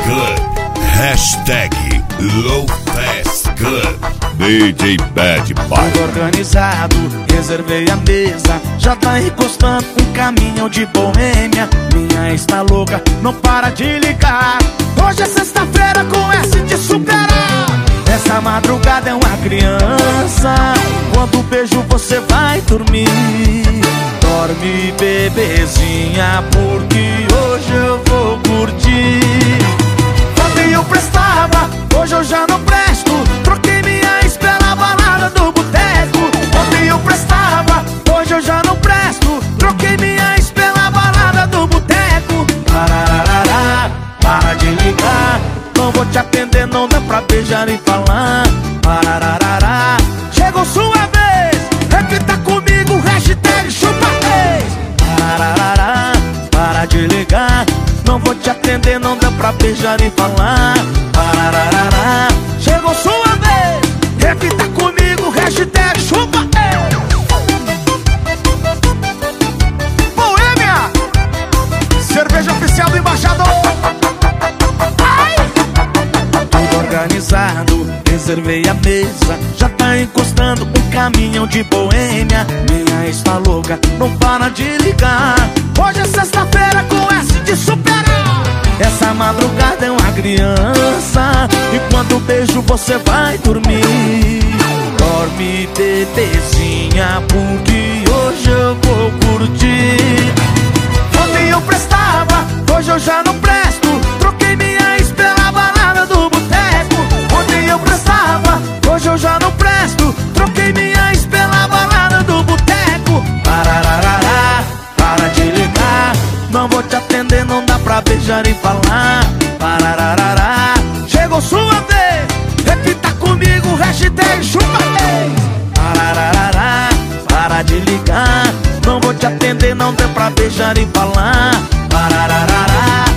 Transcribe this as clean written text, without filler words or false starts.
Club. Hashtag Low Pass Club. DJ Bad Boy. Tudo organizado, reservei a mesa. Já tá encostando um caminhão de boêmia. Minha ex tá louca, não para de ligar. Hoje é sexta-feira com S de superar. Essa madrugada é uma criança. Quando beijo você vai dormir. Dorme, bebezinha, porque hoje eu vou curtir. Ontem eu prestava, hoje eu já não presto. Troquei minha ex pela balada do boteco. Ontem eu prestava, hoje eu já não presto. Troquei minha ex pela balada do boteco. Parararará, para de ligar. Não vou te atender, não dá pra beijar e falar. Parararará, chegou sua vez. Repita comigo, hashtag chupa vez. Parararará, para de ligar. Não vou te atender, não dá pra beijar e falar. Parararará, chegou sua vez. Repita comigo, hashtag chupa Boêmia, cerveja oficial do embaixador. Tudo organizado, reservei a mesa. Já tá encostando um caminhão de boêmia. Minha ex tá louca, não para de ligar. Hoje é sexta-feira com S de superar. Essa madrugada é uma criança. E quando beijo você vai dormir. Dorme, bebezinha, porque hoje eu vou curtir. Ontem eu prestava, hoje eu já não presto. Troquei minha ex pela balada do boteco. Ontem eu prestava, hoje eu já não presto. Troquei minha ex pela balada do boteco. Parararará, para de ligar. Não vou te atender, não dá pra beijar e falar. Parararará, chegou sua vez. Repita comigo, hashtag chupa vez. Parararará, para de ligar. Não vou te atender, não dá pra beijar e falar. Parararará,